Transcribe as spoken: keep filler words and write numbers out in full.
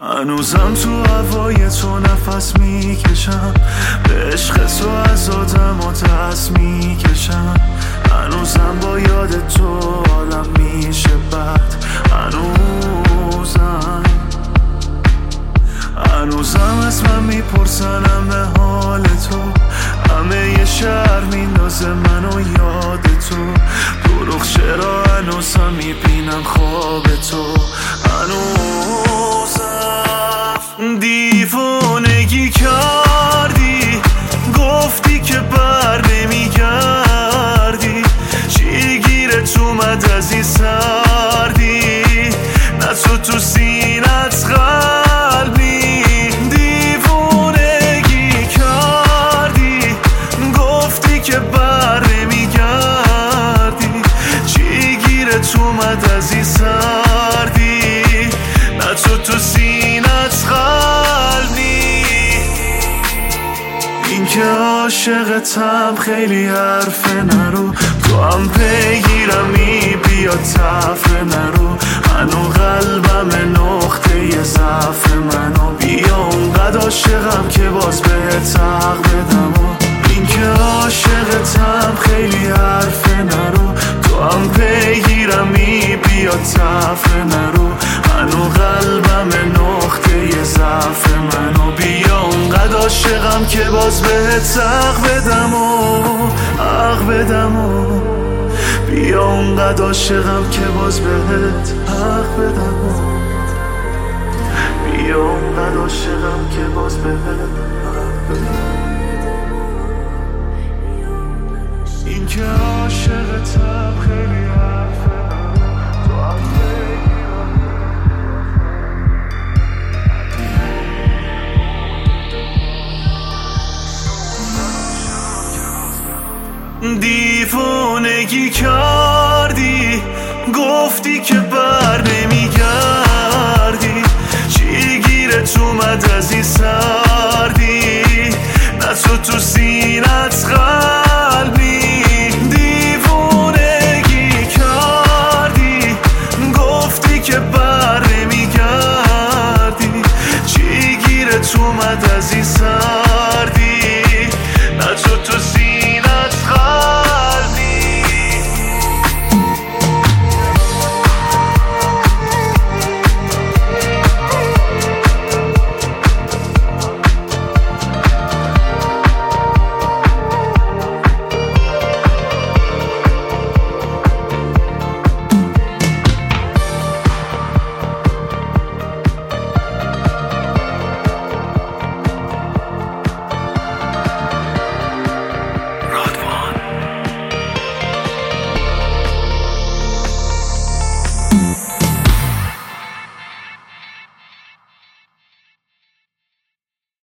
هنوزم تو هوای تو نفس میکشم، به عشق تو از آدم و دست میکشم. هنوزم با یاد تو حالم میشه بد، هنوزم هنوزم از من میپرسنم به حال تو. همه یه شهر میندازه منو یاد تو. دروغ چرا هنوزم میبینم خواب تو. هنوزم دیوانگی کردی، گفتی که بر نمیگردی. چی گیرت اومد از این سردی؟ نه تو تو سینت قلبی. دیوانگی کردی، گفتی که بر نمیگردی. چی گیرت اومد از این سردی؟ نه تو تو سینت قلبی. این که عاشقتم خیلی حرفه نرو، تو هم پیگیرمی بیا تفره نرو. هنو قلبم نقطه ضعف منو، بیا اونقدر عاشقم که باز بهت حق بدم. این که عاشقتم خیلی حرفه نرو، تو هم پیگیرمی بیا تفره نرو. هنو قلبم نقطه ضعف منو، بیا اونقدر عاشقم که باز بهت حق بدم و حق بدم و بیا اونقدر عاشقم که باز بهت حق بدم و بیا اونقدر عاشقم که باز بهت حق بدم. این که عاشقتم خیلی حرفه تو هم دیوانگی کردی، گفتی که